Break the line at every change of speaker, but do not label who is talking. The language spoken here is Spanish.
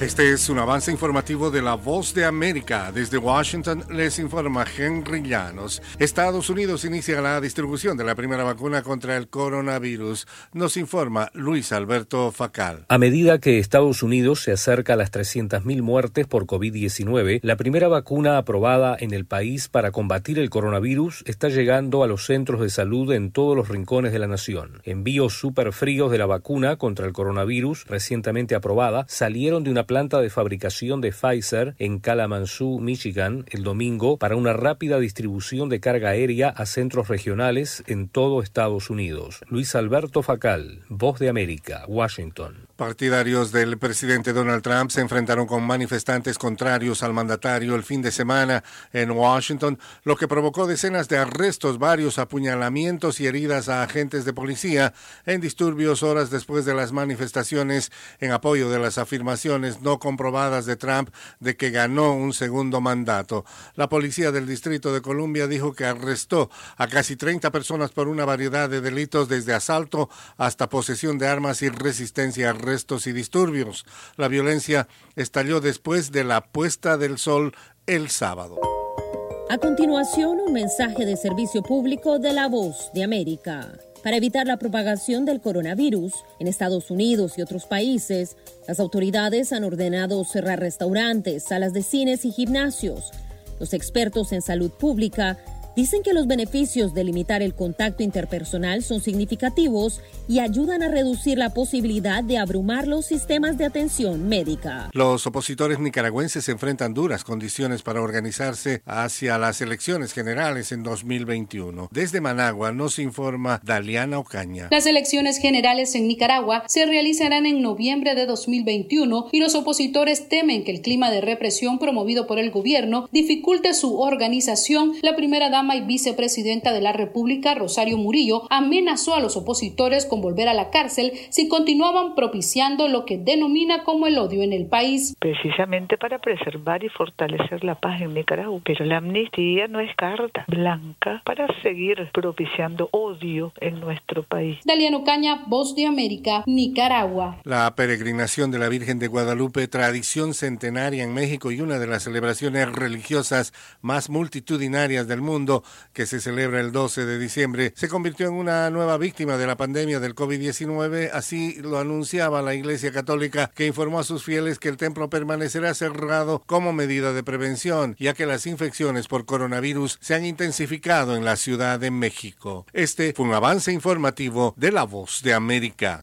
Este es un avance informativo de La Voz de América. Desde Washington les informa Henry Llanos. Estados Unidos inicia la distribución de la primera vacuna contra el coronavirus. Nos informa Luis Alberto Facal.
A medida que Estados Unidos se acerca a las 300.000 muertes por COVID-19, la primera vacuna aprobada en el país para combatir el coronavirus está llegando a los centros de salud en todos los rincones de la nación. Envíos superfríos de la vacuna contra el coronavirus recientemente aprobada salieron de una planta de fabricación de Pfizer en Kalamazoo, Michigan, el domingo para una rápida distribución de carga aérea a centros regionales en todo Estados Unidos. Luis Alberto Facal, Voz de América, Washington.
Partidarios del presidente Donald Trump se enfrentaron con manifestantes contrarios al mandatario el fin de semana en Washington, lo que provocó decenas de arrestos, varios apuñalamientos y heridas a agentes de policía en disturbios horas después de las manifestaciones en apoyo de las afirmaciones no comprobadas de Trump de que ganó un segundo mandato. La policía del Distrito de Columbia dijo que arrestó a casi 30 personas por una variedad de delitos desde asalto hasta posesión de armas y resistencia a arrestos y disturbios. La violencia estalló después de la puesta del sol el sábado.
A continuación, un mensaje de servicio público de La Voz de América. Para evitar la propagación del coronavirus en Estados Unidos y otros países, las autoridades han ordenado cerrar restaurantes, salas de cines y gimnasios. Los expertos en salud pública dicen que los beneficios de limitar el contacto interpersonal son significativos y ayudan a reducir la posibilidad de abrumar los sistemas de atención médica.
Los opositores nicaragüenses enfrentan duras condiciones para organizarse hacia las elecciones generales en 2021. Desde Managua nos informa Daliana Ocaña.
Las elecciones generales en Nicaragua se realizarán en noviembre de 2021 y los opositores temen que el clima de represión promovido por el gobierno dificulte su organización. La primera dama y vicepresidenta de la República, Rosario Murillo, amenazó a los opositores con volver a la cárcel si continuaban propiciando lo que denomina como el odio en el país.
Precisamente para preservar y fortalecer la paz en Nicaragua. Pero la amnistía no es carta blanca para seguir propiciando odio en nuestro país.
Daliana Ocaña, Voz de América, Nicaragua.
La peregrinación de la Virgen de Guadalupe, tradición centenaria en México y una de las celebraciones religiosas más multitudinarias del mundo, que se celebra el 12 de diciembre, se convirtió en una nueva víctima de la pandemia del COVID-19. Así lo anunciaba la Iglesia Católica, que informó a sus fieles que el templo permanecerá cerrado como medida de prevención, ya que las infecciones por coronavirus se han intensificado en la Ciudad de México. Este fue un avance informativo de La Voz de América.